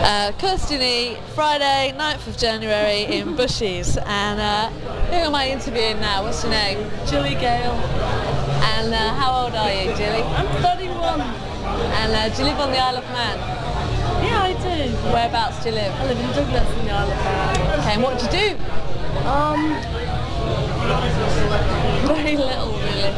Kirstini, Friday, 9th of January in Bushies, and who am I interviewing now? What's your name? Julie Gale. And how old are you, Julie? I'm 31. And do you live on the Isle of Man? Yeah, I do. Whereabouts do you live? I live in Douglas in the Isle of Man. Okay, and what do you do? Very little, really.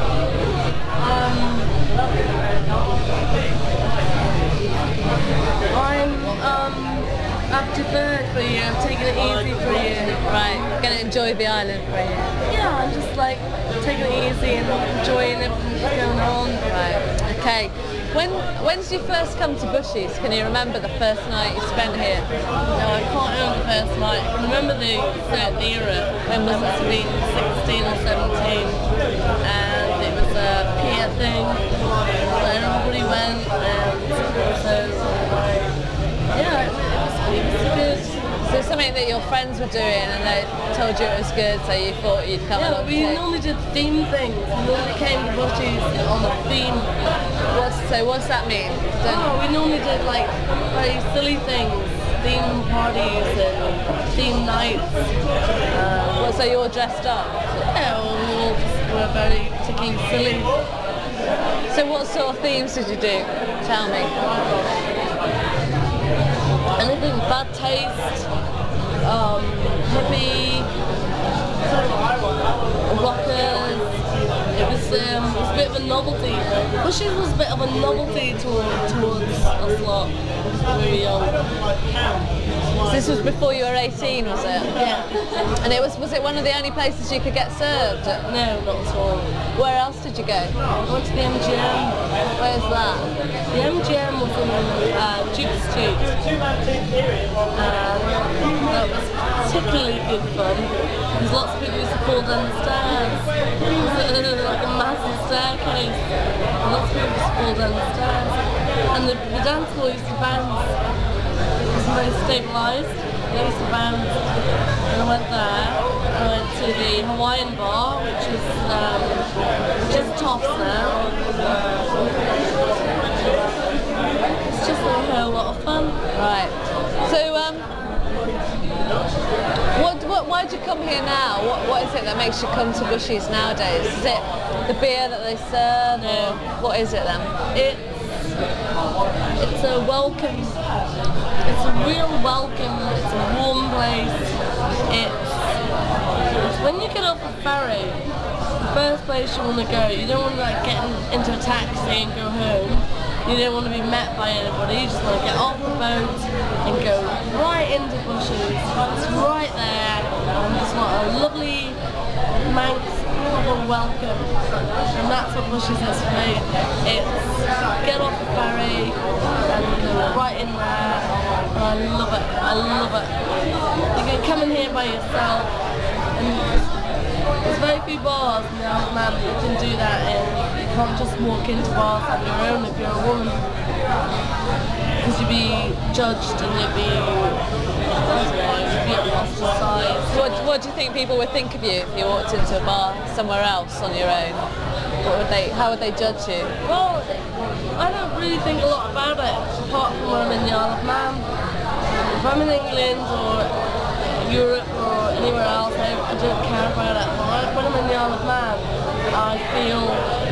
I'm after third for a year. I'm taking it easy for a year. Right, gonna enjoy the island for a year. Yeah, I'm just like taking it easy and enjoying everything that's going on. Right, okay. When did you first come to Bushies? Can you remember the first night you spent here? No, I can't remember the first night. I can remember the certain era. When must have been 16 or 17, and it was a peer thing. So everybody went, and so yeah, it was good. So something that your friends were doing and they told you it was good, so you thought you'd come along we too? normally did theme things. We normally came to Bushies on a theme. What's that mean? We normally did like very silly things, theme parties and theme nights. So you all dressed up? Yeah, we all just were very particularly silly. So what sort of themes did you do? Tell me. Anything bad taste, hippie, rockers. It was a bit of a novelty. Bushies was a bit of a novelty towards us lot when we were young. So this was before you were 18, was it? Yeah. And was it one of the only places you could get served? No, not at all. Where else did you go? I went to the MGM. Where's that? The MGM was in Duke Street. That was particularly good fun. There's lots of people who used to fall down the stairs. It was like a massive staircase. Lots of people used to fall down the stairs. And the dance floor used to bounce. It was very stabilised. They used to bounce. And I went there. I went to the Hawaiian bar, which is Toffs now. It's just a lot of fun. Right. So why did you come here now? What is it that makes you come to Bushies nowadays? Is it the beer that they serve? No. Or what is it then? It's a welcome. It's a real welcome. It's a warm place. It's when you get off the ferry, the first place you want to go. You don't want to like get into a taxi and go home. You don't want to be met by anybody. You just want to get off the boat and go right into Bushies. It's right there. And just want a lovely Manx welcome. And that's what Bushies is for me. It's get off the ferry and go right in there. And I love it. I love it. You can come in here by yourself. And there's very few bars in the Isle of Man that you can do that in. You can't just walk into bars on your own if you're a woman. Because you'd be judged and you'd be ostracized. What do you think people would think of you if you walked into a bar somewhere else on your own? How would they judge you? Well, I don't really think a lot about it, apart from when I'm in the Isle of Man. If I'm in England or Europe or anywhere else, I don't care about it. But when I'm in the Isle of Man, I feel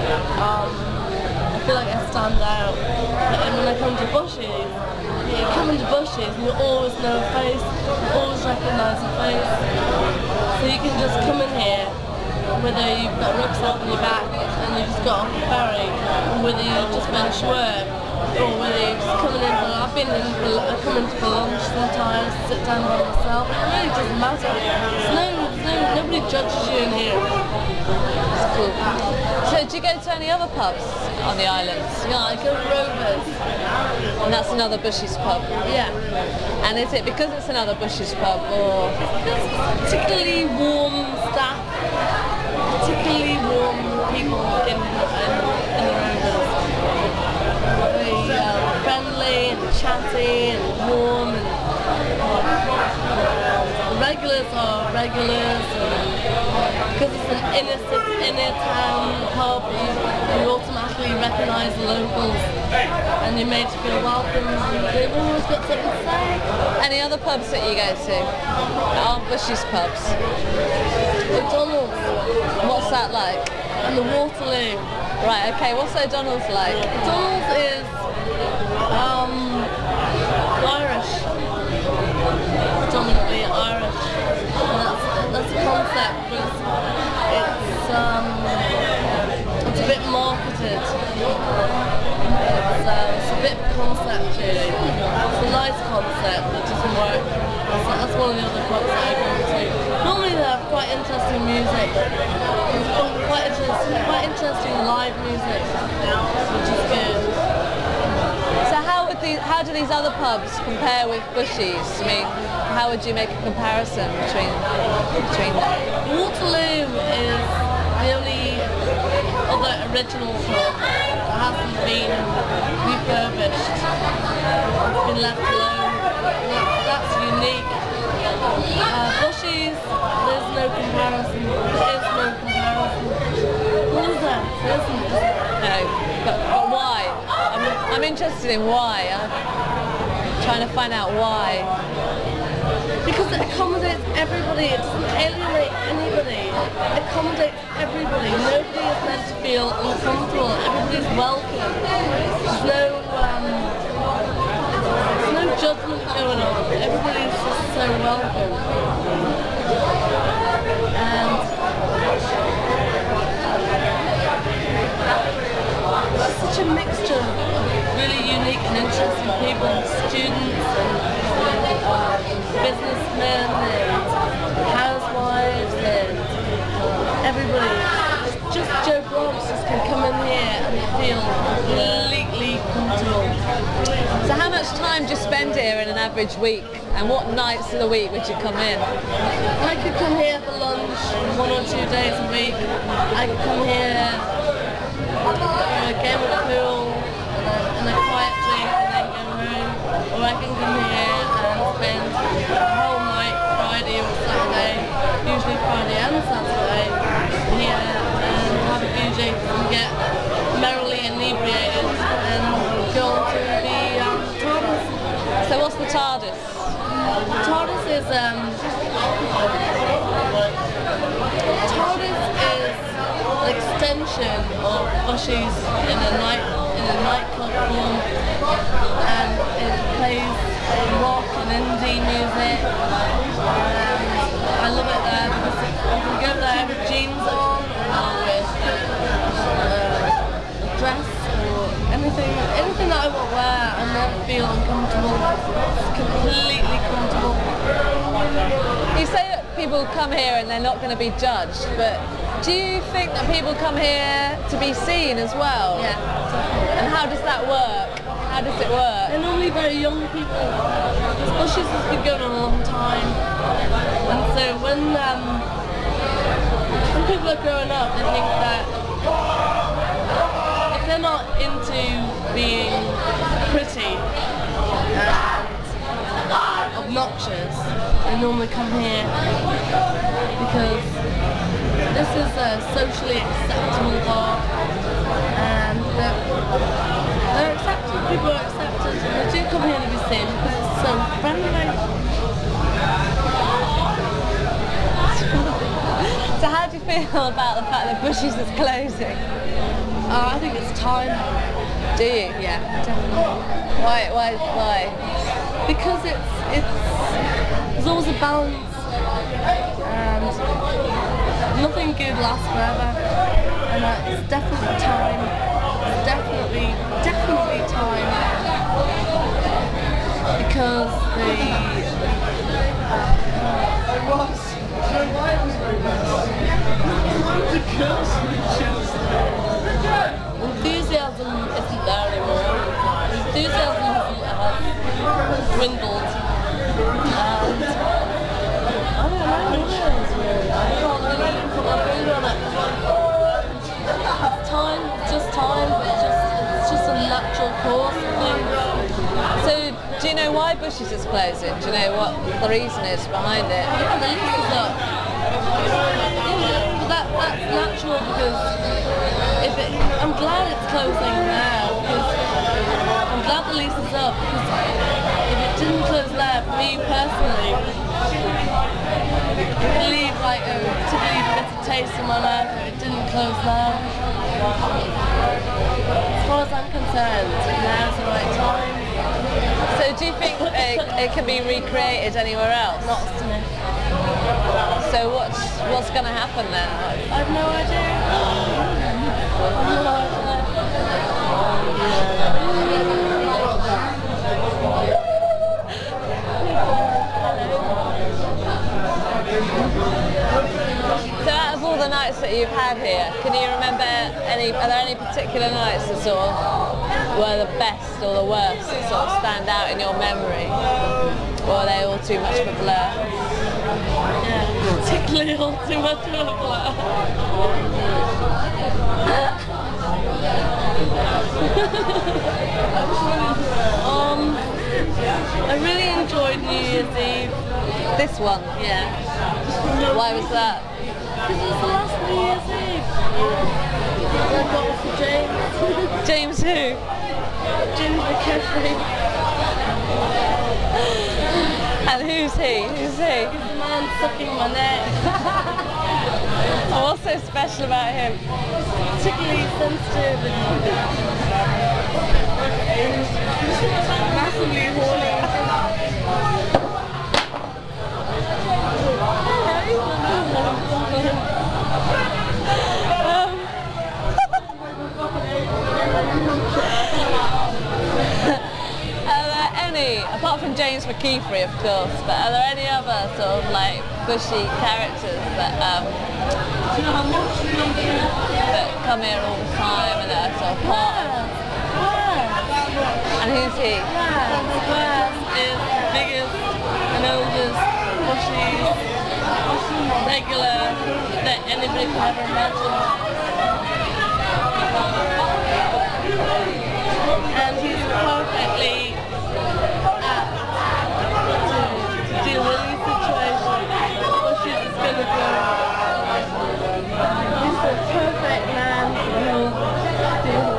like I stand out. And when I come to Bushies, you come into Bushies and you always know a face, you always recognise a face. So you can just come in here, whether you've got a rucksack on your back and you've just got off the ferry, or whether you've just been ashore, or whether you're just coming in for, I come in for lunch sometimes, sit down by myself. It really doesn't matter. Nobody judges you in here. That's cool. So do you go to any other pubs on the islands? Yeah, I go to Rovers. And that's another Bushies pub? Yeah. And is it because it's another Bushies pub, or? It's particularly warm staff, particularly warm people in the Rovers. Very friendly and chatty and warm, and the regulars are regulars, because it's an inner town pub, you automatically recognise the locals and you're made to feel welcome and they've always got something to say. Any other pubs that you go to that aren't Bushy's pubs? O'Donnell's What's that like? and the Waterloo. Right, okay, what's O'Donnell's like? O'Donnell's is Irish, predominantly Irish, and that's a concept, but it's a bit marketed. It's a bit of a concept really. It's a nice concept that doesn't work. That's one of the other pubs that I go to. Normally they have quite interesting music. It's quite interesting live music, which is good. So how do these other pubs compare with Bushy's? I mean, how would you make a comparison between them? Waterloo is the only other original pub that hasn't been refurbished. It's been left alone. That's unique. Bushy's, there's no comparison. There is no comparison. What is there? There isn't. No, but why? I'm interested in why. I'm trying to find out why. Because it accommodates everybody, it doesn't alienate anybody. It accommodates everybody. Nobody is meant to feel uncomfortable. Everybody's welcome. There's no judgment going on. Everybody's just so welcome. And it's such a mixture of really unique and interesting people, students and businessmen and housewives and everybody. Just Joe Bloggs just can come in here and feel completely comfortable. So how much time do you spend here in an average week? And what nights of the week would you come in? I could come here for lunch 1 or 2 days a week. I could come here for a game of pool and a quiet drink and then go home. Or I can come here and spend the whole night, Friday or Saturday, usually Friday and Saturday, here and have a few drinks and get merrily inebriated and go on to the TARDIS. So what's the TARDIS? TARDIS is an extension of Bushy's in a nightclub form, and it plays rock and indie music. I love it there because you can go there with jeans on or with a dress or anything that I want to wear and never feel uncomfortable. It's completely comfortable. You say that people come here and they're not going to be judged, but do you think that people come here to be seen as well? Yeah. And how does that work? How does it work? They're normally very young people. Bushy's has been going on a long time. And so when people are growing up, they think that if they're not into being pretty and obnoxious, they normally come here because this is a socially acceptable bar and they're accepted, people are accepted and they do come here to be seen because it's so friendly. So how do you feel about the fact that Bushy's is closing? I think it's time. Do you? Yeah, definitely. Why? Because there's always a balance and nothing good lasts forever, and it's definitely time. It's definitely time because enthusiasm isn't there anymore. Enthusiasm has dwindled, and I don't know what it is really. I can't really put my finger on it. It's time. It's just time. It's just a natural course of things. So do you know why Bushies is closing? Do you know what the reason is behind it? Yeah, the lease is up. But that's natural because I'm glad it's closing now because I'm glad the lease is up because if it didn't close now, for me personally, it would leave like a particularly bitter taste in my mouth if it didn't close now. As far as I'm concerned, now's the right time. So do you think it can be recreated anywhere else? Not Smith. So what's going to happen then? I have no idea. I have no So out of all the nights that you've had here, can you remember are there any particular nights that sort of were the best or the worst that sort of stand out in your memory? Or are they all too much of a blur? Yeah, particularly all too much of a blur. I really enjoyed New Year's Eve. This one? Yeah. Why was that? Because it was the last New Year's Eve. I got it for James. James who? James McCaffrey. And who's he? Who's he? He's the man sucking my neck. Oh, what's so special about him? Particularly sensitive and massively horny. Apart from James McKeefery, of course, but are there any other sort of like Bushy characters that come here all the time and that are sort of part of? And who's he? Wes is the biggest and oldest Bushy regular that anybody could ever imagine. And he's perfectly deal with any situation. Bushies is gonna go. He's the perfect man for the whole deal.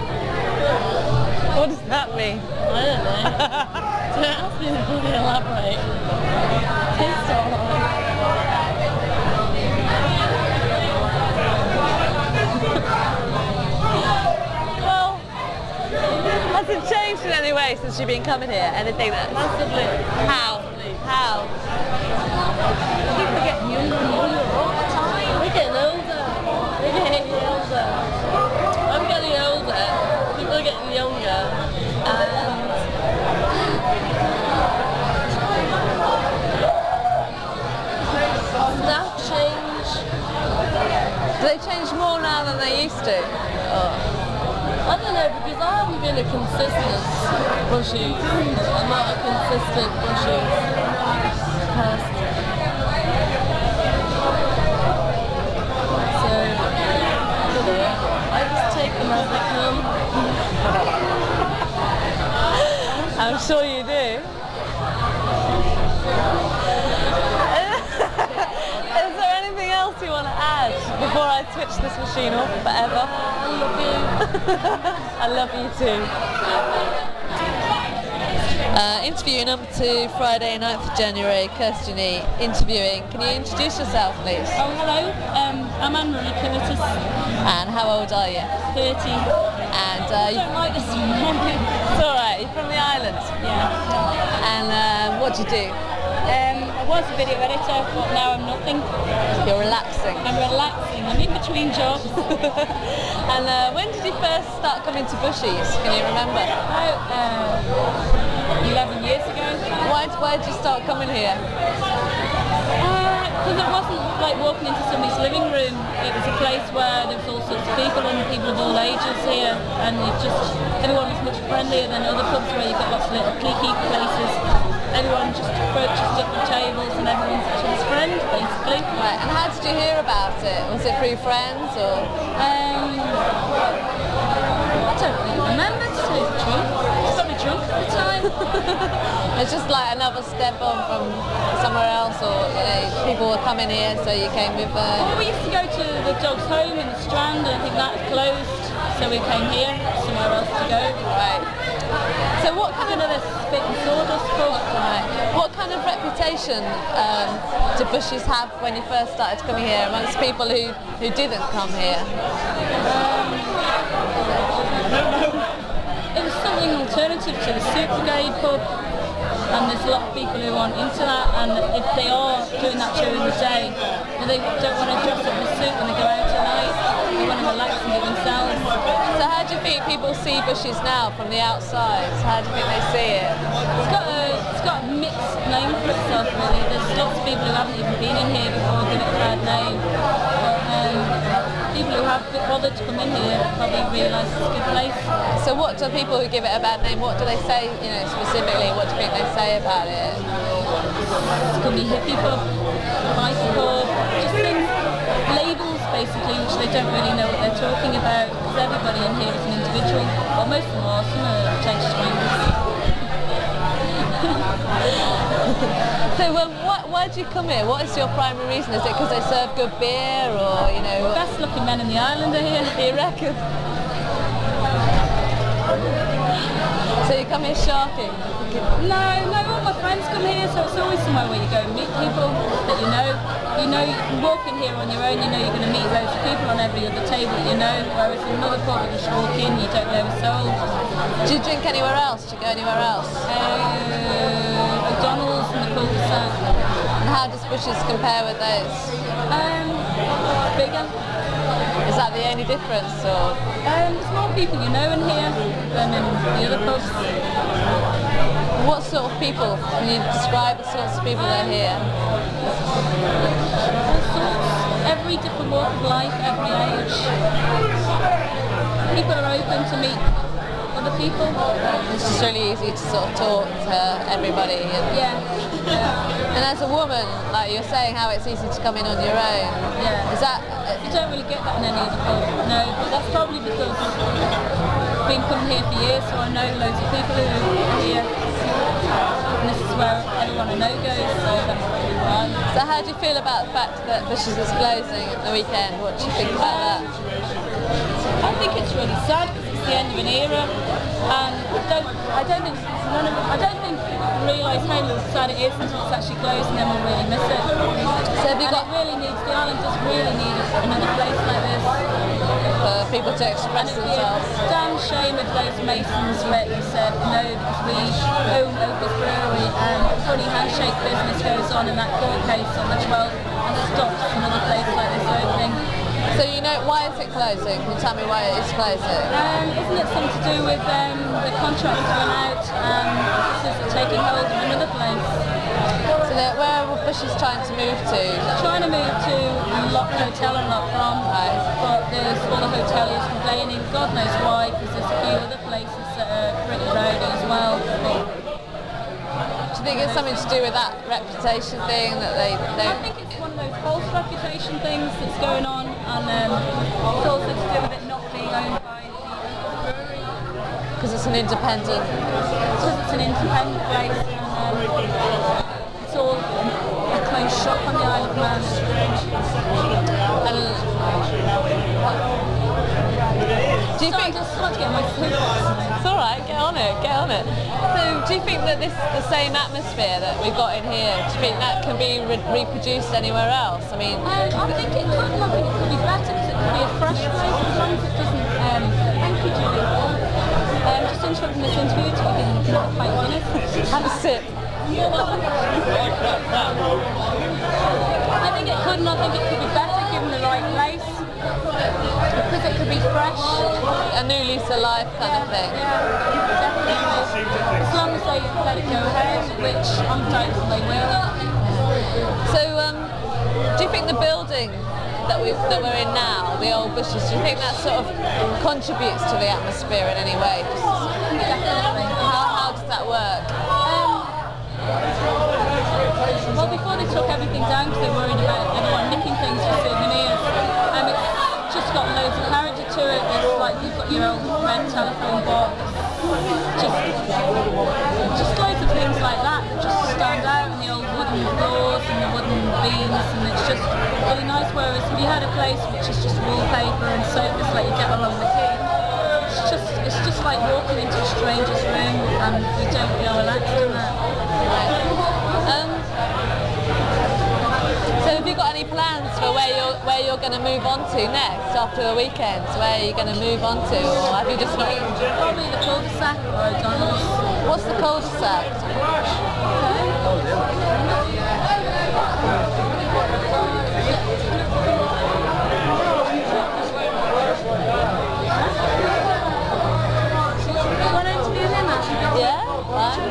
What does that mean? I don't know. Don't ask me to really elaborate. It's so hard. Well, has it changed in any way since you've been coming here? Anything that? Massively. How? How? People are getting younger and younger all the time. We're getting older. We're getting older. I'm getting older. People are getting younger. And staff change. Do they change more now than they used to? I don't know, because I haven't been a consistent Bushy. I'm not a consistent Bushy person. So, you know, I just take them as they come. I'm sure you do. Is there anything else you want to add before I switch this machine off forever? I love you. I love you too. Interview number 2, Friday 9th of January, Kirsty Nee, interviewing. Can you introduce yourself, please? Oh, hello. I'm Anne-Marie Curtis. And how old are you? 30. And I don't like this morning. it's alright, you're from the island? Yeah. And what do you do? I was a video editor, but now I'm nothing. You're relaxing. I'm relaxing. I'm in between jobs. And when did you first start coming to Bushies? Can you remember? About 11 years ago. Why did you start coming here? Because it wasn't like walking into somebody's living room. It was a place where there was all sorts of people and people of all ages here, and everyone was much friendlier than other pubs where you've got lots of little cliquey places. Everyone just approaches up the tables and everyone's each other's friend, basically. Right, and how did you hear about it? Was it through friends or? I don't really remember, to tell you the truth. I was probably drunk at the time. It's just like another step on from somewhere else, or people were coming here, so you came with. Well, we used to go to the Dogs Home in the Strand, and I think that closed, so we came here, somewhere else to go. Right. So what kind of Another spit and sawdust pub. right? What kind of reputation did Bushes have when you first started coming here amongst people who didn't come here? It was something alternative to the Soup Brigade pub, and there's a lot of people who aren't into that, and if they are doing that during the day, they don't want to dress up in a suit when they go out at night. They want to relax and be themselves. So how do you think people see Bushes now from the outside? How do you think they see it? It's got a mixed name for itself, really. There's lots of people who haven't even been in here before give it a bad name. But people who have bothered to come in here probably realise it's a good place. So what do people who give it a bad name, what do they say, specifically, what do you think they say about it? It could be hippie pub, bicycle, just things, labels basically, which they don't really know what they're talking about, because everybody in here is an individual. Well, most of them are, some are changed strangers. So why do you come here? What is your primary reason? Is it because they serve good beer, or Best looking men in the island are here. You reckon? So you come here sharking? No, all my friends come here, so it's always somewhere where you go and meet people that you know. You can walk in here on your own, you're going to meet loads of people on every other table that you know, whereas in another pub you just walk in, you don't know a soul. Do you drink anywhere else? Do you go anywhere else? McDonald's and the cul-de-sac. And how does Bushes compare with those? Bigger. Is that the only difference, or? There's more people you know in here than in the other pubs. What sort of people? Can you describe the sorts of people that are here? All sorts. Every different walk of life, every age. People are open to meet other people. It's just really easy to sort of talk to everybody. Yeah. And as a woman, like you're saying, how it's easy to come in on your own. Yeah. Is that? You don't really get that in any other pub. No, but that's probably because I've been coming here for years, so I know loads of people who are here. And this is where everyone I know goes, so that's probably why. So how do you feel about the fact that Bushes is closing at the weekend? What do you think about that? I think it's really sad because it's the end of an era, and I don't think people realise how sad it is until it's actually closed, and then we'll really miss it. So have you got the island does really need another place like this. for people to express And it'd be themselves? a damn shame if those Masons said no because we own Opus Brewery and funny handshake business goes on in that court case on the 12th and stops another place like this opening. So why is it closing? Can you tell me why it is closing? Isn't it something to do with the contracts run out and this is taking hold of another place? So where are Bushes trying to move to? Trying to move to Lock Hotel and Lock From, Right. but there's all the hoteliers complaining, God knows why, because there's a few other places that are pretty rowdy as well. Do you think it's something to do with that reputation thing that they I think it's one of those false reputation things that's going on, and it's also to do with it not being owned by the brewery. because it's an independent? Because it's an independent place, and it's all a closed shop on the Isle of Man. Do you think? I just want to get my food. It's all right. Get on it. So, do you think that the same atmosphere that we've got in here, do you think that can be reproduced anywhere else? I mean, I think it could, and I think it could be better because it could be a fresh place as long as it doesn't. Thank you, Julie. Just interrupting this interview to begin looking at the pint Guinness. have a sip. I think it could, and I think it could be better given the right place because it could be fresh. A new lease of life kind of thing. Yeah, definitely. As long as they let it go ahead, which I'm doubtful they will. So, do you think the building that we're in now, the old Bushes, do you think that sort of contributes to the atmosphere in any way? Definitely. How does that work? Well, before they took everything down because they worried about everyone nicking things for souvenirs, it's just got loads of character to it. It's like you've got your old red telephone box, just whereas if you had a place which is just wallpaper and sofas like you get along the quay, it's just like walking into a stranger's room and you don't feel relaxed in that. So have you got any plans for where you're going to move on to next after the weekend? Where are you going to move on to, or have you just not? Probably the cul-de-sac or O'Donnell's. What's the cul-de-sac? Want to interview him, Ash? Yeah, fine.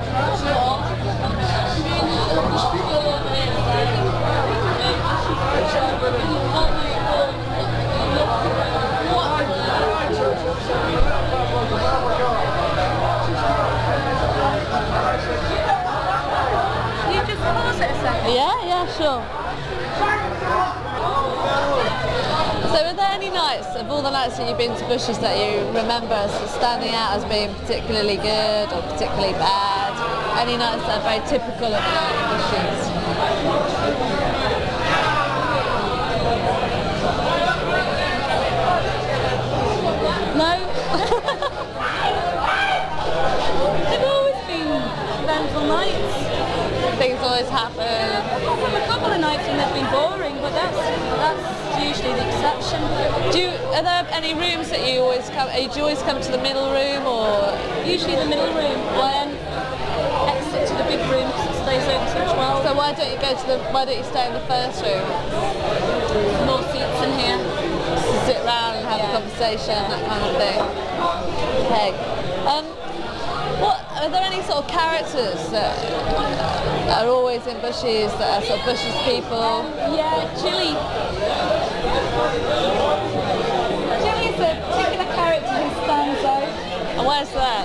You just pause it a second. Yeah, sure. So are there any nights, of all the nights that you've been to Bushies, that you remember as standing out as being particularly good or particularly bad? Any nights that are very typical of the night in Bushies? No. They've always been eventful nights. Things always happen. Apart from a couple of nights when they've been boring, but that's usually the exception. Are there any rooms that you always come? Do you always come to the middle room, or Usually the middle room, and then exit to the big room because it stays open till 12. so why don't you stay in the first room? More seats in here. To sit round and have a conversation, that kind of thing. Okay. Are there any sort of characters that are always in Bushies, that are sort of Bushies people? Yeah, Chili. Chili is a particular character who stands out. And where's that?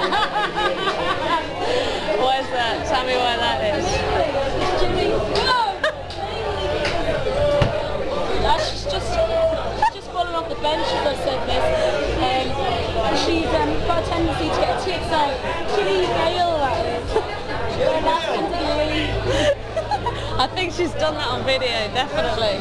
Where's that? Tell me where that is. Chili. No! She's just fallen off the bench as I said this. She's got a tendency to get tits out. Chili Gale, that is. That's particularly. I think she's done that on video, definitely.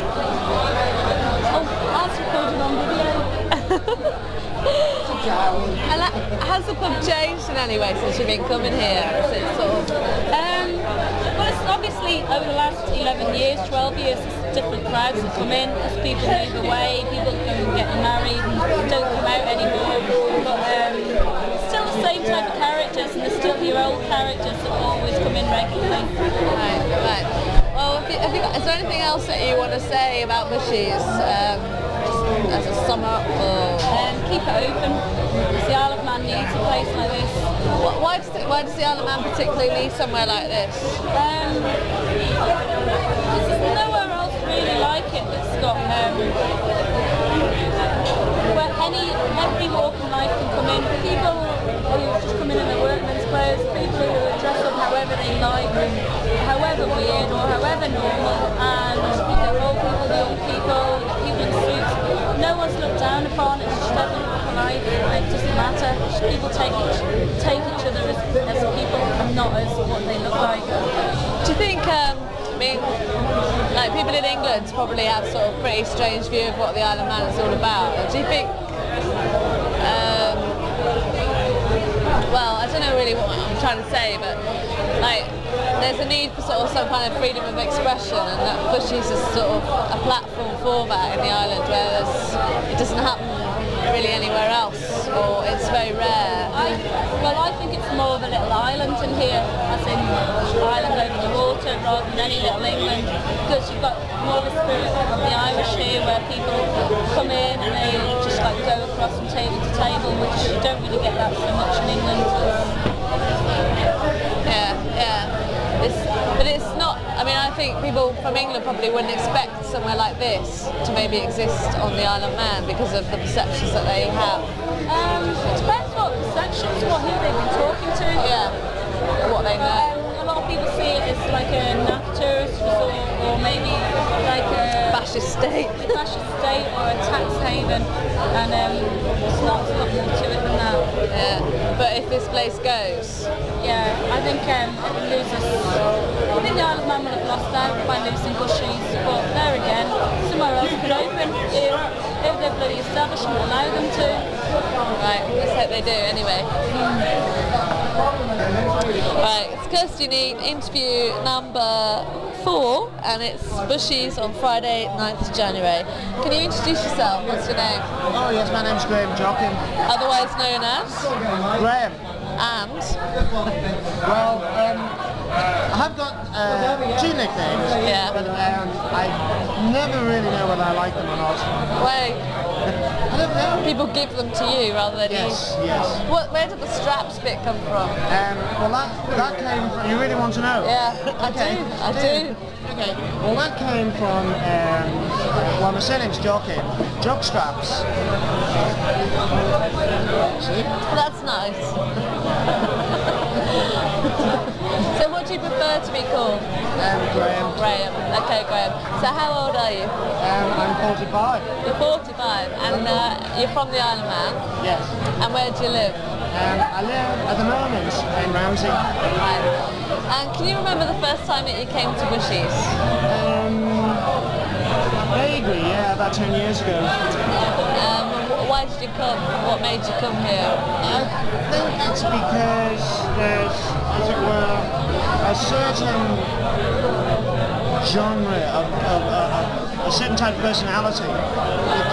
Oh, that's recorded on video. And has the pub changed in any way since you've been coming here? Is it sort of... Well, it's obviously over the last 11 years, 12 years, there's different crowds that come in as people move away, people go and get married and don't come out anymore. But still the same type of characters, and there's still your old characters that always come in regularly. Right. Well, is there anything else that you want to say about Bushies as a sum up? Or... Keep it open. The Isle of Man needs a place like this. Why does the Isle of Man particularly need somewhere like this? There's nowhere else really like it that's got where every walk in life can come in. People who just come in their workman's clothes, people who dress up however they like, however weird or however normal, and old people, young people, people in suits. No one's looked down upon. It's just every walk of life. It doesn't matter. People take each other as people and not as what they look like. Do you think, like people in England probably have sort of pretty strange view of what the Isle of Man is all about. Do you think, well, I don't know really what I'm trying to say, but like there's a need for sort of some kind of freedom of expression, and that Bushies is sort of a platform for that in the island, where it doesn't happen really anywhere else, or it's very rare. I think it's more of a little island in here, as in island over the water, rather than any little England, because you've got more of the spirit of the Irish here, where people come in and they just like go across from table to table, which you don't really get that so much in England. Yeah. But it's not, I think people from England probably wouldn't expect somewhere like this to maybe exist on the Isle of Man because of the perceptions that they have. It depends what perceptions, who they've been talking to. Yeah, what they know. A lot of people see it as like a naff tourist resort, or maybe like a fascist state. Or a tax haven, and it's not more to it than that. Yeah, but if this place goes, I think it loses I think the Isle of Man would have lost out by losing Bushies, but there again, somewhere else could open if their bloody establishment allow them to. Right, let's hope they do anyway. Right, it's Kirsty Neat, interview number 4, and it's Bushies on Friday, 9th January. Can you introduce yourself? What's your name? Oh yes, my name's Graham Jockin. Otherwise known as? Graham. And? Well, I have got 2 nicknames, Yeah. but I never really know whether I like them or not. Wait, I don't know. people give them to you rather than Yes, you? yes. Where did the straps bit come from? Well, that came from, you really want to know? Yeah, Okay. I do. Okay, well that came from, well my surname's Jockin, jock straps. See? That's nice. So what do you prefer to be called? Graham. Graham. Okay, Graham. So how old are you? I'm 45. You're 45, and you're from the Isle of Man. Yes. And where do you live? I live at the moment in Ramsey. Right. And can you remember the first time that you came to Bushies? Vaguely, yeah, about 10 years ago. Why did you come? What made you come here? I think it's because there's, as it were, a certain genre of a certain type of personality that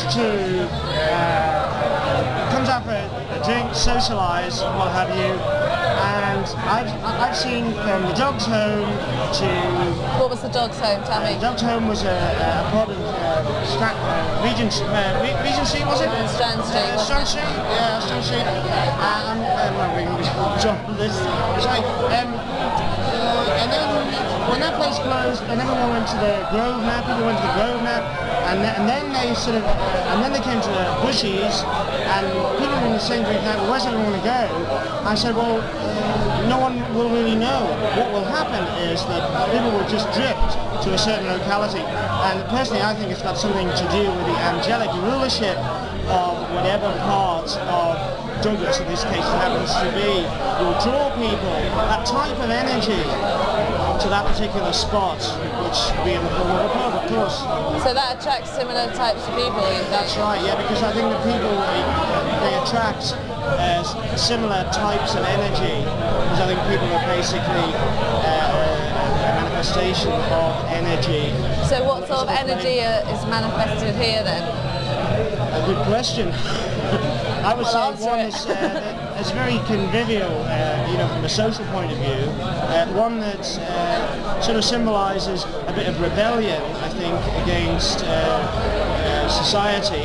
comes out for a drink, socialise, what have you. And I've seen from the Dogs Home to... What was the Dogs Home? Tell me. The Dogs Home was a pub in Regent Street, was it? Strand Street. Strand Street, yeah, Strand Street. I'm not reading this journalist. Sorry. And then when that place closed, and everyone went to the Grove Map, people went to the Grove Map, and then they sort of, and then they came to the Bushies, and people were in the same drink night, well, where's everyone going to go? I said, well, no one will really know. What will happen is that people will just drift to a certain locality, and personally I think it's got something to do with the angelic rulership of whatever part of Douglas, in this case, it happens to be, will draw people, that type of energy, to that particular spot, which would be in the form of a pub, of course. So that attracts similar types of people, you think? That's right, yeah, because I think the people, they attract similar types of energy, because I think people are basically a manifestation of energy. So what sort of energy is manifested here then? A good question. I would Well, say one is very convivial, from a social point of view. One that sort of symbolises a bit of rebellion, I think, against society.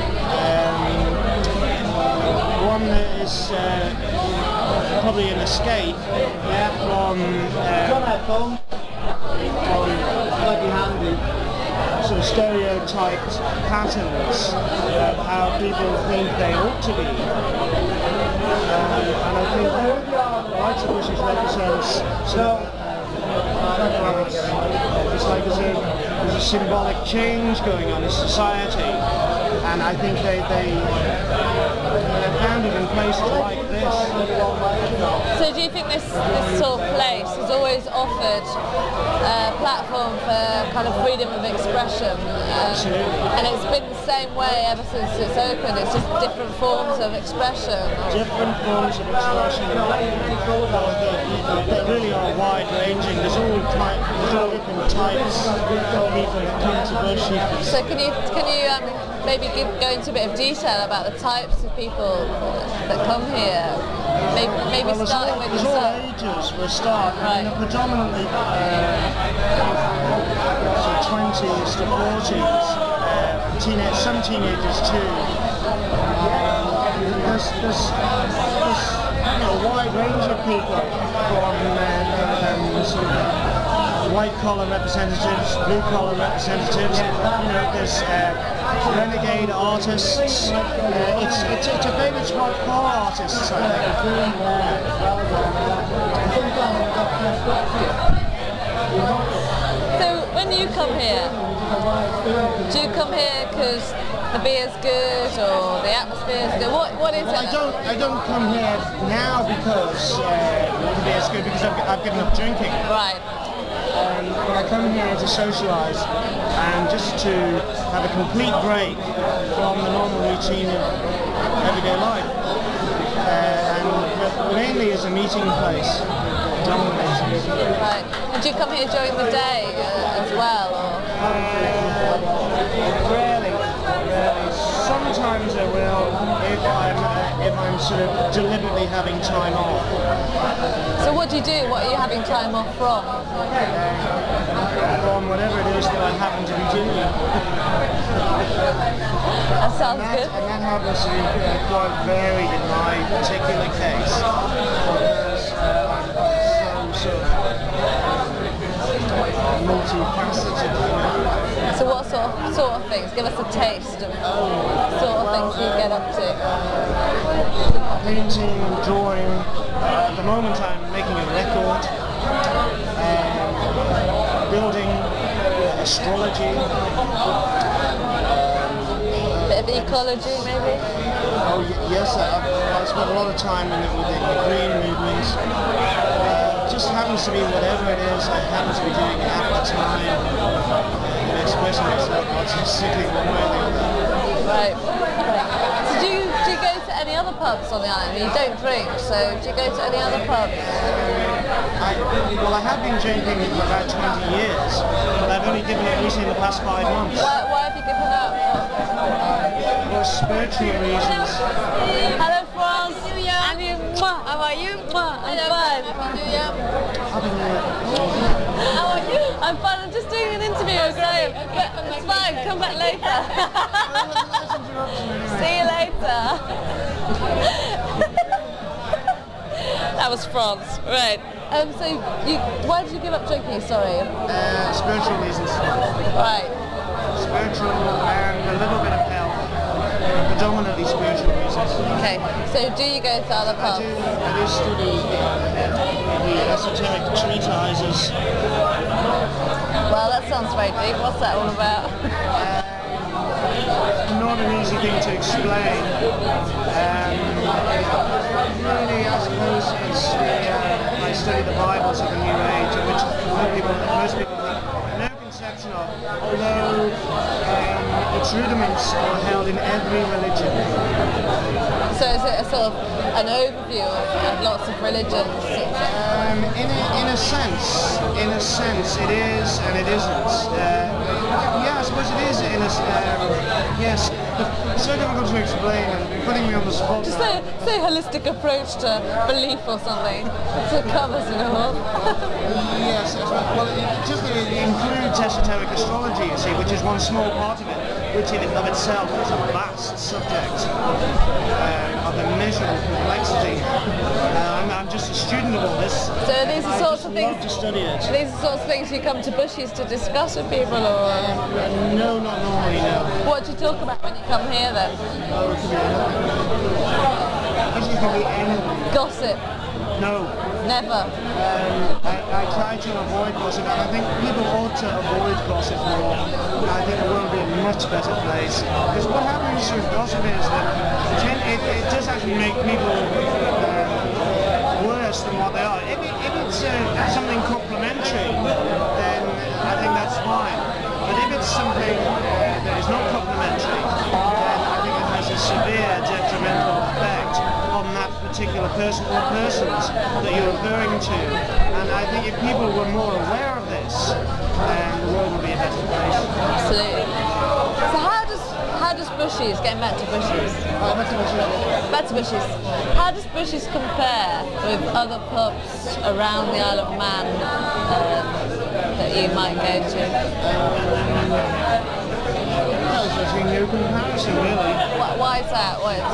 One that is probably an escape from sort of stereotyped patterns of how people think they ought to be. And I think Lights of Bushies represents it's like there's a symbolic change going on in society, and I think they're founded in places like this. So do you think this sort of place has always offered a platform for kind of freedom of expression? Absolutely. And it's been the same way ever since it's opened, it's just different forms of expression? Different forms of expression that really are wide-ranging. There's all different types of people that come to Bushies. So can you maybe go into a bit of detail about the types of people that come here? Maybe starting with there's yourself. all ages for a start. Right. Predominantly 20s to 40s, some teenagers too. There's a wide range of people from sort of white-collar representatives, blue-collar representatives. There's renegade artists. It's a favourite spot for artists, I think. So when you come here, do you come here because the beer's good or the atmosphere's good? What is it? I don't come here now because the beer's good, because I've given up drinking. Right. but I come here to socialise and just to have a complete break from the normal routine of everyday life. And mainly as a meeting place, dominating. Right. And do you come here during the day as well? Or? Rarely. Sometimes I will if I'm sort of deliberately having time off. So what do you do? What are you having time off from? From whatever it is that I happen to be doing. That sounds good. And that happens to be quite varied in my particular case. So multifaceted. So what sort of things? Give us a taste of sort of things you get up to. Painting, drawing. At the moment I'm making a record. Building, astrology. Bit of ecology maybe? Oh yes, I spent a lot of time in it with the green movement. Just happens to be whatever it is I happen to be doing at the time. Expressing myself artistically one way or the other. Right. So do you go to any other pubs on the island? You don't drink, so do you go to any other pubs? Well, I have been drinking for about 20 years, but I've only given it recently in the past 5 months. Why have you given up? For spiritual reasons. Hello France! And you, how are you? I'm fine. How are you? I'm fine. I'm just doing an interview with Graham. But it's fine. Come back later. See you later. That was France, right? So why did you give up drinking? Sorry. Spiritual reasons. Right. Spiritual and a little bit of health. Predominantly spiritual reasons. Okay. So do you go to other pubs? I do study the esoteric treatises. Well, that sounds very deep. What's that all about? Not an easy thing to explain. Really, I suppose it's I study the Bibles of the New Age, which most people have no conception of, although its rudiments are held in every religion. So is it a sort of an overview of lots of religions? In a sense, it is and it isn't. Yeah, I suppose it is in a yes. It's so difficult to explain and putting me on the spot. Just say holistic approach to belief or something. So it covers it all. Yes, well, it includes esoteric astrology, you see, which is one small part of it, which in and of itself is a vast subject of immeasurable complexity. I'm just a student of all this. So these are sorts of things. I just love to study it. These are sorts of things you come to Bushies to discuss with people, or no, not normally. No. What do you talk about when you come here then? Oh, it can be anything. Actually, it can be anything. Gossip. No. Never. I try to avoid gossip, and I think people ought to avoid gossip more. I think the world would be a much better place. Because what happens with gossip is that it does actually make people worse than what they are. If it's something complimentary, then I think that's fine. But if it's something that is not complimentary, then I think it has a severe detrimental effect on that particular person or persons that you're referring to. And I think if people were more aware of this, then the world would be a better place. Absolutely. So how does Bushies, getting back to Bushies, back to Bushies, how does Bushies compare with other pubs around the Isle of Man that you might go to? There's actually no comparison, really. Why is that?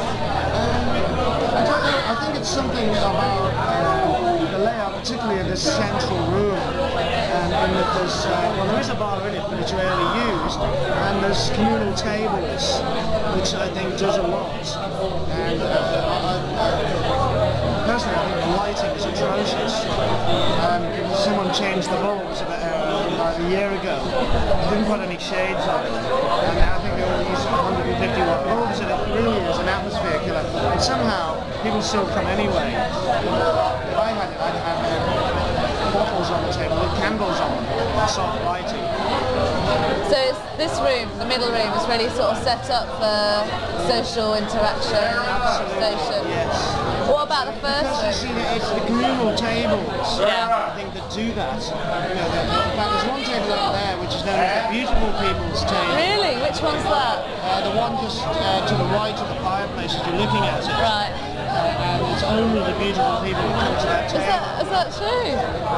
I don't know. I think it's something about the layout, particularly of this central room, and that there is a bar in it, but it's rarely used, and there's communal tables, which I think does a lot. And personally, I think the lighting is atrocious. Someone changed the bulbs about a year ago. Didn't put any shades on it, and I think they only use 150 watt bulbs, and it really is an atmosphere killer. And somehow people still come anyway. If I had it, I'd have bottles on the table with candles on them. soft lighting. So it's, this room, the middle room, is really sort of set up for social interaction and conversation. Yes. What about the first Because you room? see, it's the communal tables, Yeah. I think, that do that. You know, in fact, there's one table over there which is known as the Beautiful People's Table. Really? Which one's that? The one just to the right of the fireplace as you're looking at it. Right. And it's only the beautiful people who come to that table. Is that true?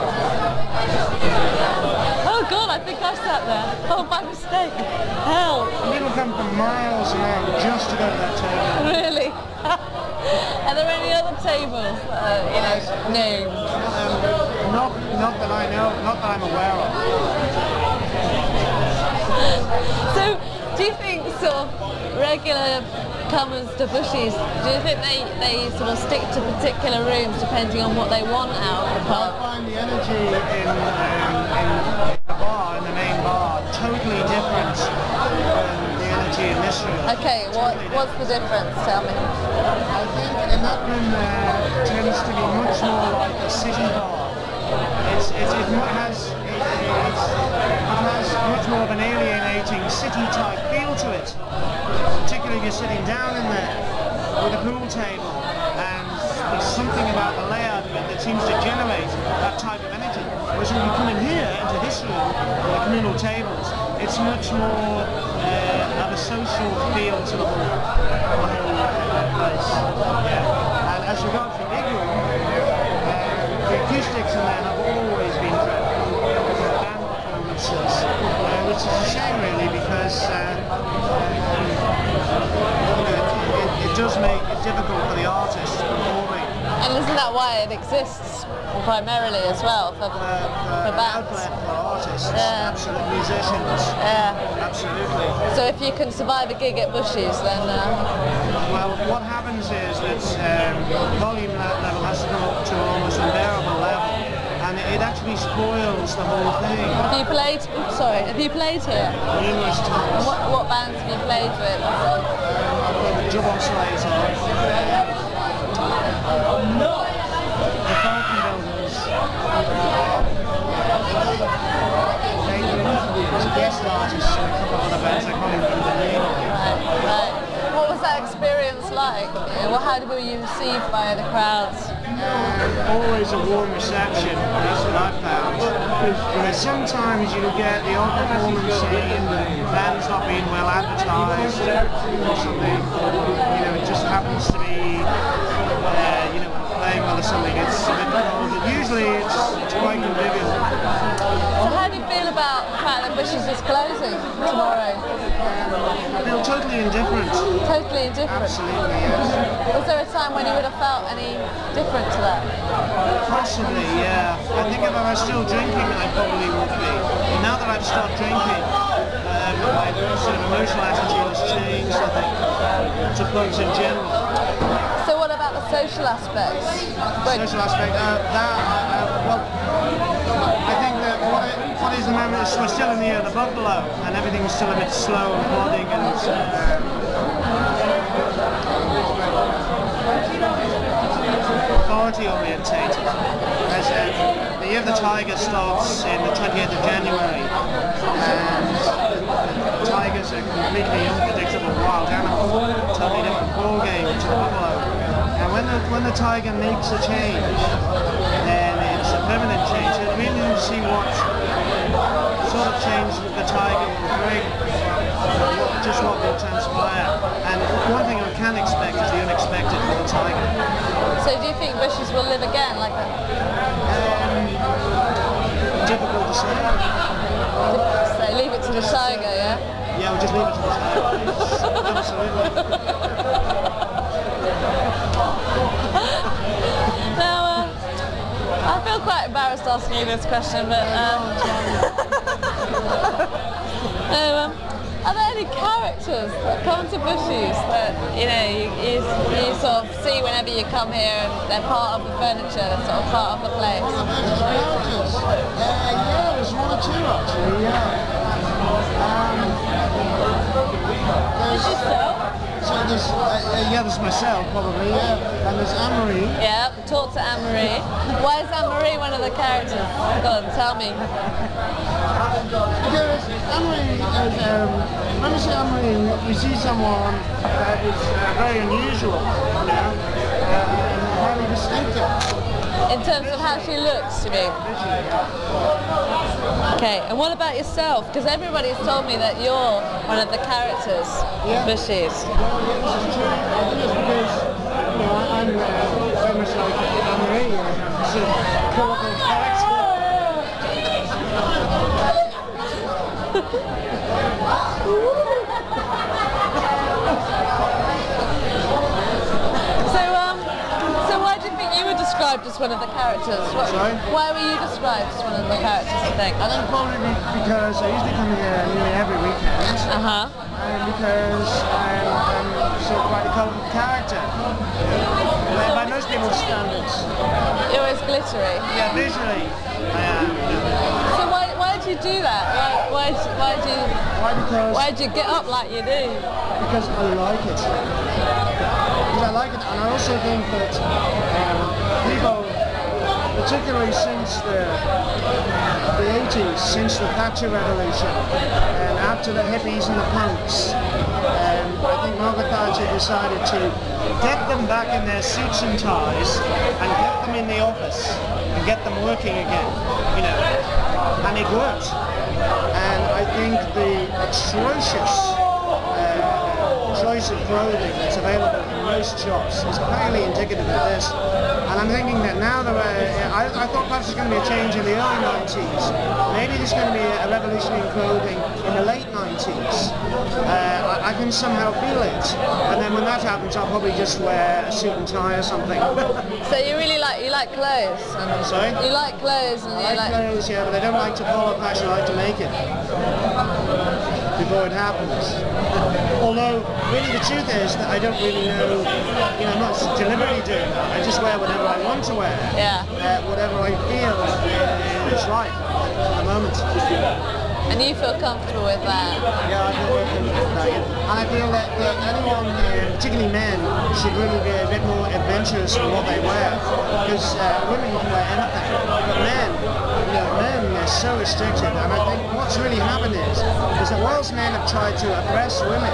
Oh God, I think I sat there. Oh, by mistake. Hell. And people come from miles around just to go to that table. Really? Are there any other tables? Named? Not that I know, not that I'm aware of. So, do you think sort of regular comers to Bushies, do you think they sort of stick to particular rooms depending on what they want out of the I pub? find the energy in the bar, in the main bar, totally different than the energy in this room. Okay, what's the difference? Tell me. I think in that room there tends to be much more like a city bar. It has much more of an alienating city-type feel to it. Particularly if you're sitting down in there with a pool table, and there's something about the layout of it that seems to generate that type of energy. Whereas when you come in here, into this room, the communal tables, it's much more of a social feel to the whole place. Yeah. And as regards the big room, the acoustics in there have always been dreadful. Band performances, which is a shame really, because it does make it difficult for the artists performing. And isn't that why it exists primarily as well for bands? Outlet for artists, Yeah. absolute musicians, Yeah. absolutely. So if you can survive a gig at Bushies, then Well, what happens is that volume level has to come up to an almost unbearable level, and it actually spoils the whole thing have you played? Oops, sorry, have you played here? numerous times. What bands have you played with? Job on Slater, the Falcon Builders, as a guest artist in a couple of other bands I can't even remember the name of. Right. What was that experience like? How were you received by the crowds? Always a warm reception, that's what I've found. But sometimes you get the odd performance in the band's not being well advertised or something. It just happens to be, playing well or something. It's a bit cold, but usually it's quite convivial. So how do you feel about the fact that Bushies is closing tomorrow? I feel totally indifferent. Totally indifferent. Absolutely, yes. Was there a time when you would have felt any different to that? Possibly, yeah. I think if I was still drinking, I probably would be. But now that I've stopped drinking, my sort of emotional attitude has changed, I think, to pubs in general. So what about the social aspects? Social aspect, well, I think that what is the moment is we're still in the year of the buffalo, and everything's still a bit slow and plodding and authority orientated. As the year of the tiger starts in the 28th of January, and the tigers are completely unpredictable wild animals, totally different ball game to the buffalo. And when the tiger makes a change, then it's a permanent change. So it's really interesting to see what sort of change the tiger will bring, just what will transpire. And one thing I can expect is the unexpected with the tiger. So do you think Bushies will live again like that? Difficult to say. So leave it to the tiger, yeah? Yeah, we'll just leave it to the tiger. Absolutely. Now, I feel quite embarrassed asking you this question, but are there any characters that come to Bushies that you sort of see whenever you come here, and they're part of the furniture, they're sort of part of the place? Characters? Yeah, there's one or two actually, yeah. Is she so? So there's myself probably, and there's Anne-Marie. Yeah, talk to Anne-Marie. Why is Anne-Marie one of the characters? Go on, tell me. Because Anne-Marie is, when we see Anne-Marie, we see someone that is very unusual, you know, and highly distinctive. In terms of how she looks, you mean? Okay, and what about yourself? Because everybody's told me that you're one of the characters, Bushies. Well, yeah, this is true. Just because, you know, I'm very much like Anne-Marie, it's a colourful character. So why do you think you were described as one of the characters? Sorry? Why were you described as one of the characters, I think? I think probably because I usually come here nearly every weekend. Uh-huh. And because I'm sort of quite a colourful character. By most people's standards. You're always glittery. Yeah, visually, I am. So why did you do that? Why did you get up like you do? Because I like it. Because I like it, and I also think that people, particularly since the 80s, since the Thatcher Revolution, and after the hippies and the punks, I think Margaret Thatcher decided to get them back in their suits and ties and get them in the office and get them working again, you know, and it worked. And I think the atrocious choice of clothing that's available in most shops is highly indicative of this. And I'm thinking that now that I thought perhaps there's going to be a change in the early 90s. Maybe there's going to be a revolution in clothing in the late 90s. I can somehow feel it. And then when that happens, I'll probably just wear a suit and tie or something. So you really like clothes? Sorry? You like clothes and I like clothes, yeah, but I don't like to follow fashion. I like to make it before it happens. Although, really the truth is that I don't really know, you know, I'm not deliberately doing that. I just wear whatever I want to wear. Yeah. Whatever I feel is right at the moment. And you feel comfortable with that? Yeah, I feel very comfortable with that. And I feel that anyone, particularly men, should really be a bit more adventurous in what they wear. Because women can wear anything, but men, you know, men are so restricted. And I think what's really happened is that whilst men have tried to oppress women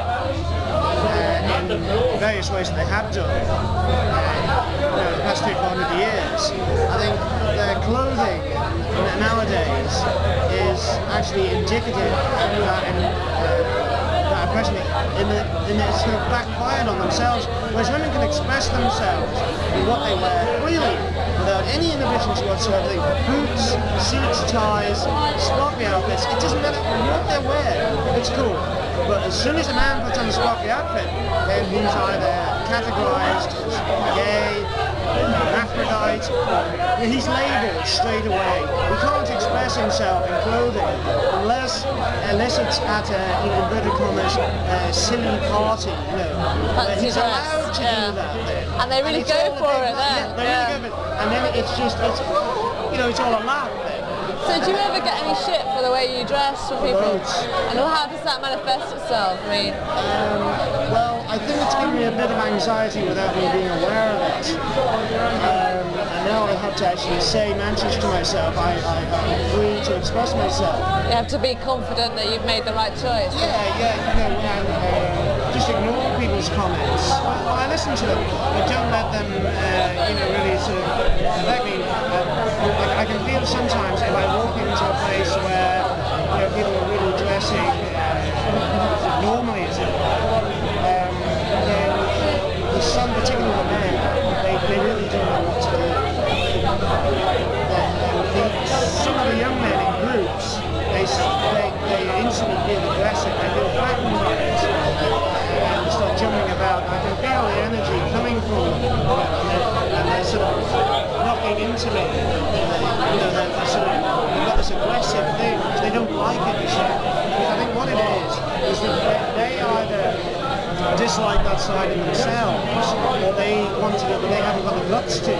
in various ways that they have done, the past 300-400 years, I think their clothing nowadays is actually indicative of that oppression in that it's sort of backfired on themselves, whereas women can express themselves in what they wear freely without any inhibitions whatsoever. Boots, suits, ties, sparkly outfits, it doesn't matter what they wear, it's cool. But as soon as a man puts on a sparkly outfit, then he's either categorized as gay, Aphrodite, he's labelled straight away. He can't express himself in clothing unless it's at a, in inverted commas, silly party, you know. He's allowed to do that then. And they really go for it then. Yeah, they really go for it. And then it's you know, it's all a laugh then. So do you ever get any shit for the way you dress from people? Loads. And how does that manifest itself? I mean, well, I think it's given me a bit of anxiety without me being aware of it. And now I have to actually say mantras to myself. I'm free to express myself. you have to be confident that you've made the right choice. Yeah, you know, and just ignore people's comments. Well, I listen to them, but don't let them, you know, really sort of affect me. I can feel sometimes if I walk into a place where, you know, people are really dressing normally, then some particular men, they really don't know what to do. Some of the young men in groups, they instantly feel aggressive, they feel threatened by it, and start jumping about. I can feel the energy coming from them, and they're sort of knocking into me. You know, they're sort of, they've got this aggressive thing, because they don't like it, you see. Because I think what it is that they either dislike that side of themselves, or they want to do it, but they haven't got the guts to.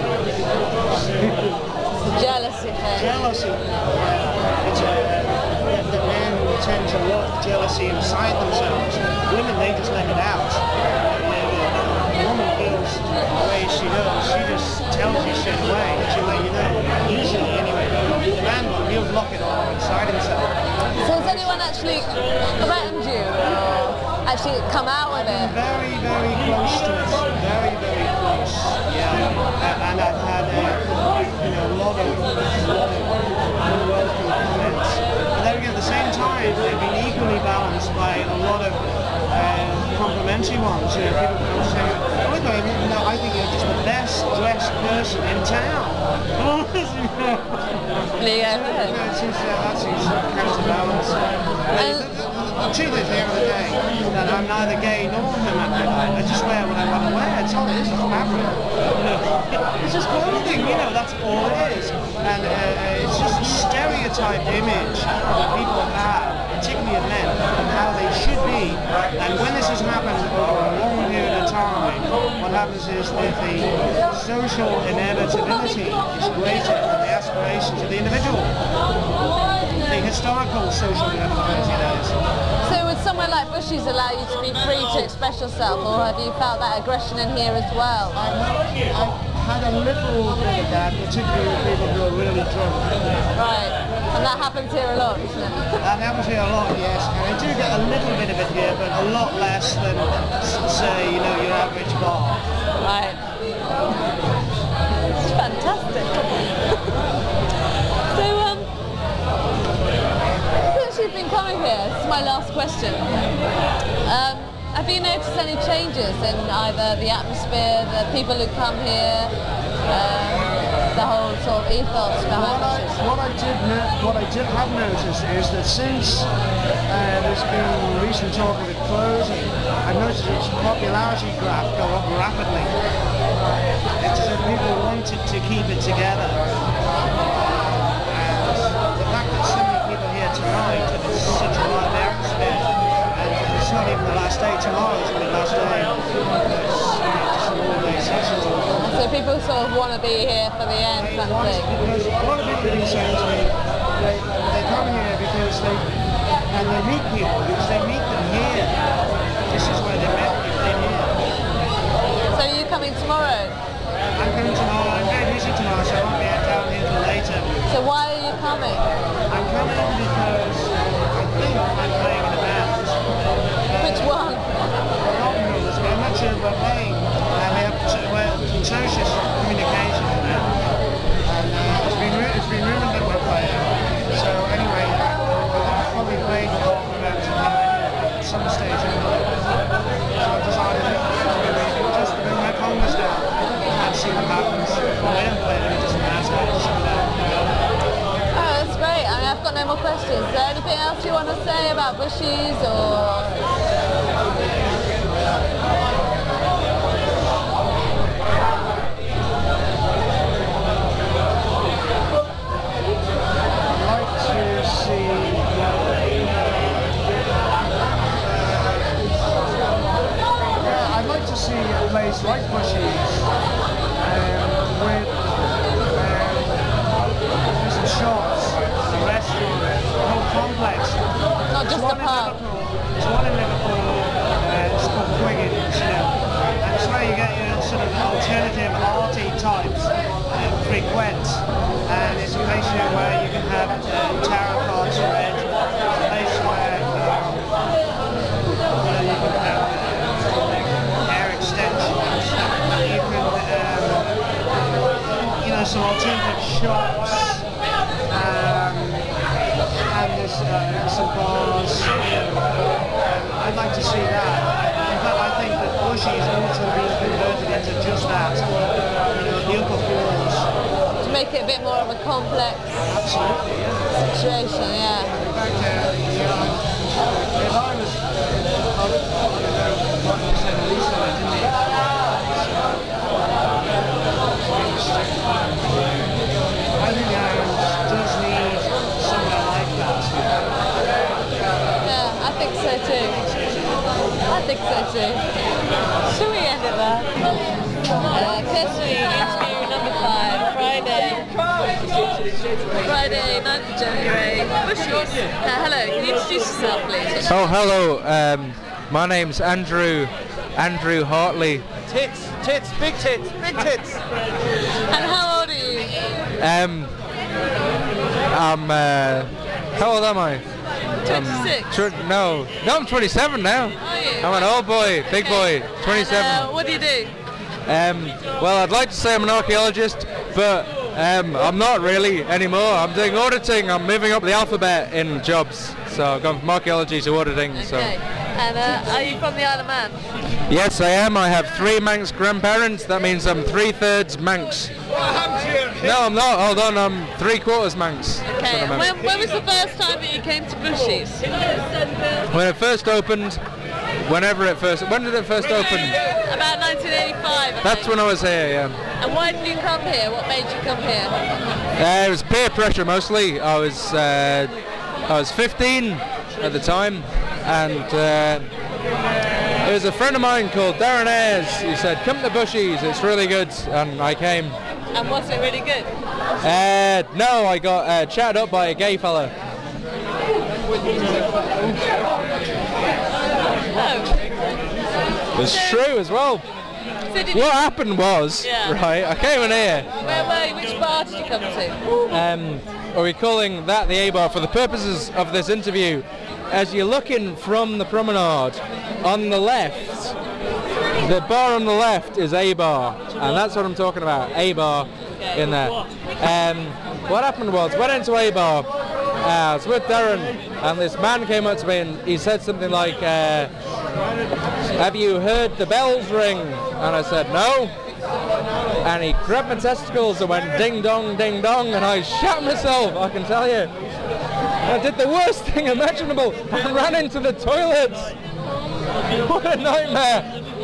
The jealousy thing. Jealousy. Yeah. It's the men tend to lock jealousy inside themselves, women, they just let it out. The woman feels the way she does. She just tells you straight away. She'll let you know. Usually, anyway. The man one, he'll block it all inside himself. So has anyone actually threatened you or actually come out with it? Very, very close to it. Very, very close. Yeah. And I've had a lot of unwelcome comments. But then again, at the same time, they've been equally balanced by a lot of complimentary ones. People come and say, "Oh no, I think you're just the best dressed person in town." There you go. That seems counterbalance. The truth is, at the end of the day, that I'm neither gay nor hermaphrodite. I just wear what I want to wear. It's all it is. It's fabric. It's just clothing. That's all it is. And it's just a stereotyped image that people have, particularly of men, and how they should be. And when this has happened over a long period of time, what happens is that the social inevitability is greater than the aspirations of the individual. The historical social inevitability, that is. So would somewhere like Bushies allow you to be free to express yourself, or have you felt that aggression in here as well? I've had a little bit of that, particularly with people who are really drunk. Right, and that happens here a lot, doesn't it? That happens here a lot, yes. And I do get a little bit of it here, but a lot less than, say, your average bar. Right. It's fantastic. So, since you've been coming here, this is my last question. Have you noticed any changes in either the atmosphere, the people who come here, the whole sort of ethos behind it? What I did have noticed is that since there's been recent talk of it closing, I've noticed its popularity graph go up rapidly. It's as if people wanted to keep it together. And the fact that so many people here tonight, and it's such a live atmosphere, and it's not even the last day, tomorrow is the last day. It's just an all-day session. So people sort of want to be here for the end, kind of thing. Because a lot of people have been saying to me, they come here because they meet people, because they meet them here. This is where they met people, they're here. So are you coming tomorrow? I'm coming tomorrow, I'm very busy tomorrow, so I won't be down here till later. So why are you coming? I'm coming because I think I'm playing in a band. Which one? But I'm not sure we're playing. We have social communication now. And it's been rumoured that we're playing. So anyway, I'll probably play at some stage in the night. So I've decided just to bring my congas down and see what happens. I don't play them, it doesn't matter. Oh, that's great. I mean, I've got no more questions. Is there anything else you want to say about Bushies or? I'd like to see a place like Bushies with some shops, a restaurant, a whole complex. Not just a pub. There's one in Liverpool, it's called Quiggins, and it's where you get your sort of alternative arty types frequent, and it's a place where you can have tarot cards read, a place where you can have hair extensions, you can some alternative shops, and there's some bars. I'd like to see that. In fact, I think that Bushies is also being converted into just that, the upper floors. To make it a bit more of a complex situation, yeah. In fact, if I was, like you said, Lisa, didn't he? I think Ireland does need somewhere like that. Yeah, I think so too. I think so too. Should we end it there? Cursory interview number 5, Friday 9th of January, Bushies. Hello, can you introduce yourself please? Oh, hello. My name's Andrew Hartley. Tits, big tits. And how old are you? How old am I? 26. No, I'm 27 now. Are you? I'm an old boy, big boy, 27. And, what do you do? Well, I'd like to say I'm an archaeologist, but I'm not really anymore. I'm doing auditing. I'm moving up the alphabet in jobs. So I've gone from archaeology to auditing. So. Okay. And are you from the Isle of Man? Yes, I am. I have 3 Manx grandparents. That means I'm 3/3 Manx. No, I'm not. Hold on, I'm 3/4 Manx. Okay. And when was the first time that you came to Bushies? When it first opened, when did it first open? About 1985. That's when I was here, yeah. And why did you come here? What made you come here? It was peer pressure mostly. I was 15 at the time, and it was a friend of mine called Darren Ayres. He said, "Come to Bushies, it's really good," and I came. And was it really good? No, I got chatted up by a gay fella. Oh. It's true as well. So did What happened was, Yeah. right, I came in here. Where were you? Which bar did you come to? Are we calling that the A-bar for the purposes of this interview? As you're looking from the promenade, on the left, the bar on the left is A-bar, and that's what I'm talking about, A-bar in there. What happened was, went into A-bar, I was with Darren, and this man came up to me and he said something like, "Have you heard the bells ring?" And I said, "No." And he grabbed my testicles and went ding dong, and I shat myself, I can tell you. I did the worst thing imaginable. I ran into the toilets. What a nightmare.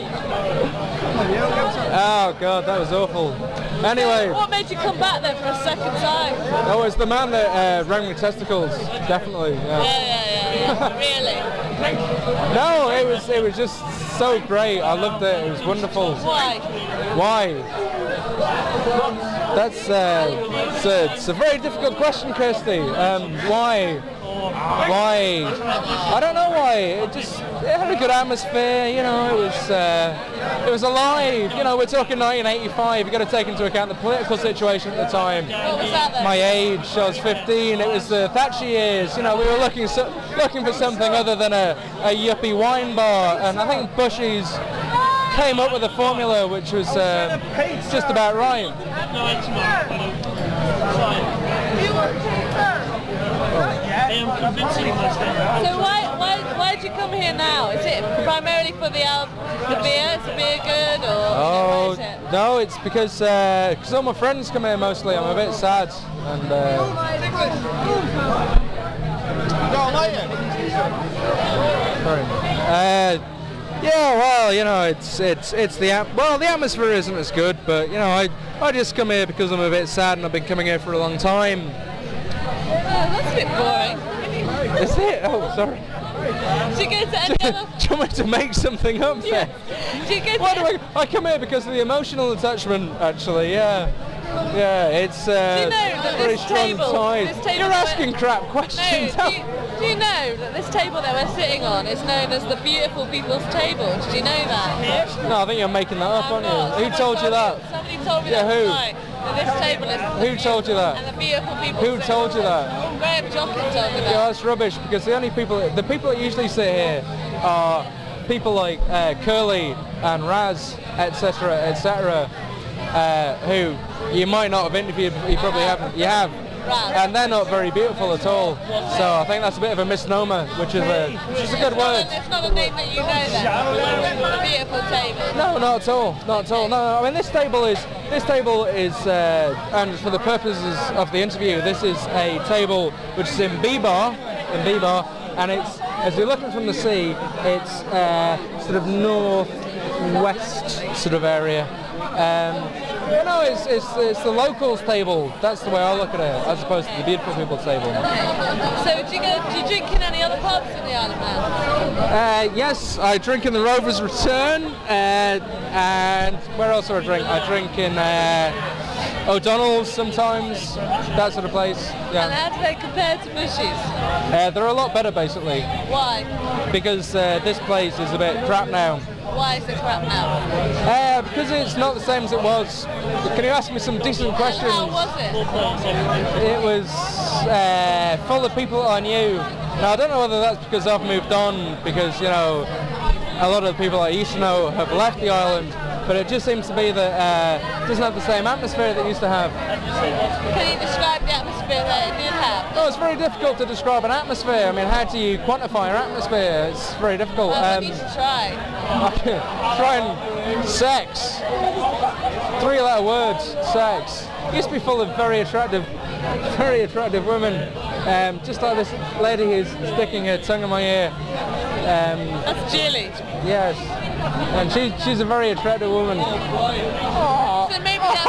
Oh God, that was awful. Anyway. What made you come back there for a second time? Oh, it's the man that rang my testicles, definitely. Yeah. Yeah. Really? No, it was just so great. I loved it. It was wonderful. Why? That's it's a very difficult question, Kirsty. Why? I don't know why. It had a good atmosphere. You know, it was alive. You know, we're talking 1985. You've got to take into account the political situation at the time. What was that then? My age, I was 15. It was the Thatcher years. You know, we were looking for something other than a yuppie wine bar, and I think Bushies came up with a formula which was just about right. So why did you come here now? Is it primarily for the beer? Is the beer good, or why is it? No, it's because all my friends come here mostly. I'm a bit sad, and sorry. Yeah, well, you know, it's the atmosphere isn't as good, but you know, I just come here because I'm a bit sad, and I've been coming here for a long time. Oh, that's a bit boring. Is it? Oh, sorry. Do you go to any other? Do you want me to make something up there? Do you go to? I come here because of the emotional attachment, actually. Yeah. Yeah, it's Do you know that very this strong table, ties. this table You're that asking crap questions. No, do you know that this table that we're sitting on is known as the Beautiful People's Table? Did you know that? No, I think you're making that up, aren't not. you? Who told you that? Somebody told me Yeah, that who? tonight. That this table is Who told you that? and the Beautiful People's Who Table. told you that? Graham Jockett told me Yeah, that. that's rubbish, because the people that usually sit here are people like Curly and Raz, etc., who you might not have interviewed, but you probably haven't. You have. Raz. And they're not very beautiful at all. So I think that's a bit of a misnomer, which is a good word. It's not a name that you know then. The Beautiful Table. No, not at all. Not at all. No, I mean this table is, and for the purposes of the interview, this is a table which is in B-Bar, and it's, as you're looking from the sea, it's sort of northwest sort of area. You know, it's the locals table. That's the way I look at it, as opposed to the beautiful people's table. So do you drink in any other pubs in the Isle of Man? Yes, I drink in the Rovers Return, and where else do I drink? I drink in O'Donnell's sometimes, that sort of place. And Yeah. how do they compare to Bushy's? They're a lot better basically, Why? because this place is a bit crap now. Why is it crap now? Because it's not the same as it was. Can you ask me some decent And questions? how was it? It was full of people I knew. Now I don't know whether that's because I've moved on, because you know a lot of the people I used to know have left the island, but it just seems to be that it doesn't have the same atmosphere that it used to have. Can you describe the atmosphere that it did have? No, it's very difficult to describe an atmosphere. I mean, how do you quantify an atmosphere? It's very difficult. Well, you need to try. Trying sex. 3-letter words, sex. It used to be full of very attractive women. Just like this lady who's sticking her tongue in my ear. That's Julie. Yes. And she's a very attractive woman. So maybe that's...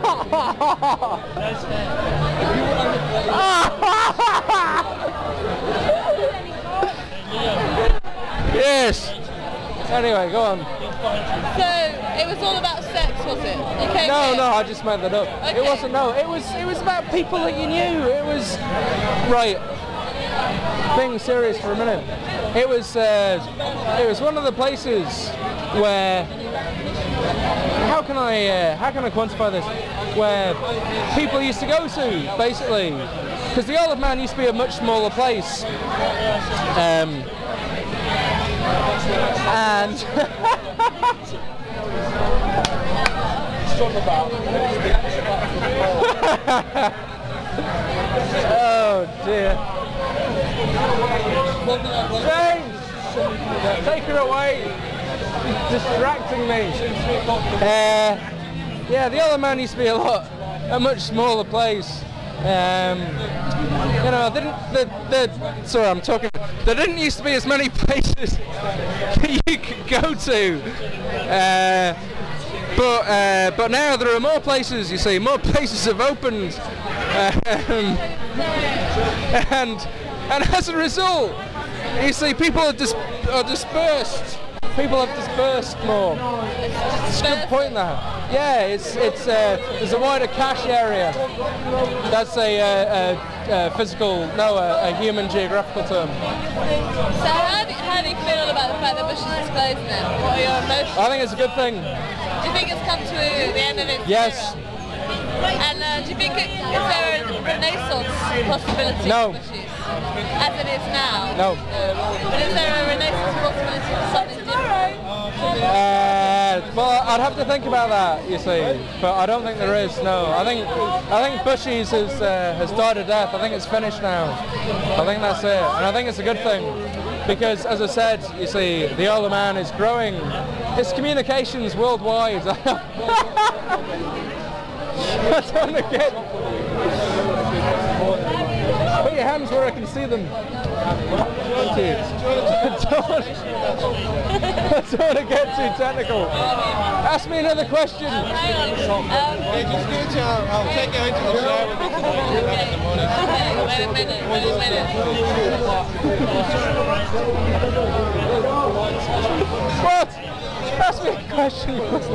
Yes. Anyway, go on. So it was all about sex, was it? You came No, here? no, I just made that up. Okay. It wasn't. No, it was about people that you knew. It was right. Being serious for a minute. It was one of the places where. How can I quantify this? Where people used to go to, basically, because the Isle of Man used to be a much smaller place. And oh dear. James, take her away. She's distracting me. Yeah, the Isle of Man used to be a much smaller place. You know, sorry, I'm talking. There didn't used to be as many places that you could go to, but now there are more places. You see, more places have opened, and as a result, you see, people are dispersed. People have dispersed more. It's a good point there. Yeah, there's a wider cache area. That's a physical, a human geographical term. So how do you feel about the fact that Bush is closed now? What are your emotions? I think it's a good thing. Do you think it's come to the end of its Yes. era? And do you think is there a renaissance possibility No. for Bushy's? As it is now? No. But is there a renaissance possibility for something different? Well, I'd have to think about that, you see, but I don't think there is. No, I think Bushy's has died a death. I think it's finished now. I think that's it, and I think it's a good thing because, as I said, you see, the Isle of Man is growing. Its communications worldwide. I don't want to get. Put your hands where I can see them. Thank you. I don't want to get too technical. Ask me another question. Hang on. I'll take you into the shower with Wait a minute. What? Ask me a question.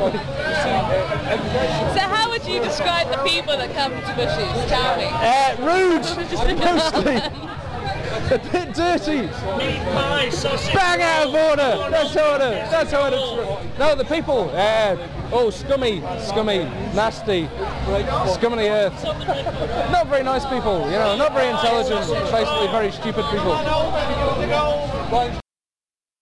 So how would you describe the people that come to Bushy's? Tell me. Rude, mostly. A bit dirty. Bang out of order. That's how it. No, the people. Scummy, nasty, scum of the earth. Not very nice people. You know, not very intelligent. Basically, very stupid people.